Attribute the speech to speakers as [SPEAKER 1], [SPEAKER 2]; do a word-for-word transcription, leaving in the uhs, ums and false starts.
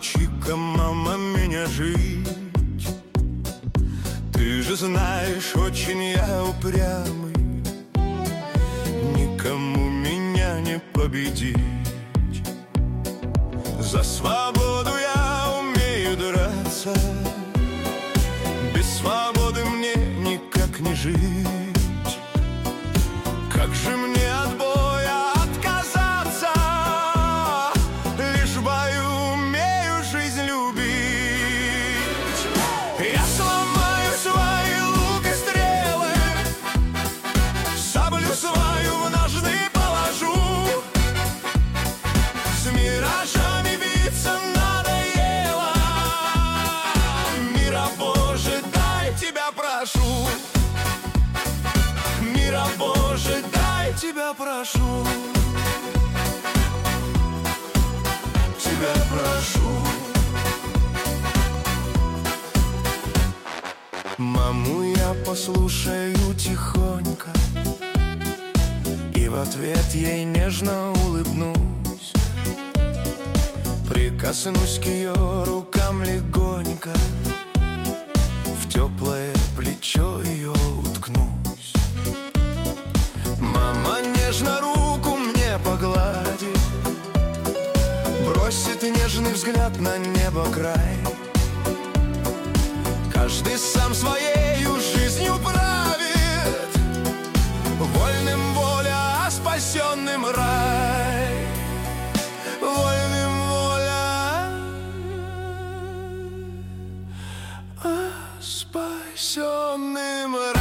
[SPEAKER 1] научи-ка, мама, меня жить. Ты же знаешь, очень я упрямый, никому меня не победить. За свободу я умею драться, без свободы мне никак не жить. Как же мне от боя отказаться? Лишь в бою умею жизнь любить. Я сломаю свои лук и стрелы, саблю свою в ножны положу. С миражами биться надоело, мира Боже, дай тебя прошу. Мира Боже, дай тебя прошу. Тебя прошу. Маму я послушаю тихонько и в ответ ей нежно улыбнусь. Прикоснусь к ее рукам легонько, в теплое плечо ее уткнусь. Мама нежно руку мне погладит, бросит нежный взгляд на небо край. Каждый сам своею жизнью правит, вольным воля, а спасенным рай. Вольным воля, а спасенным рай.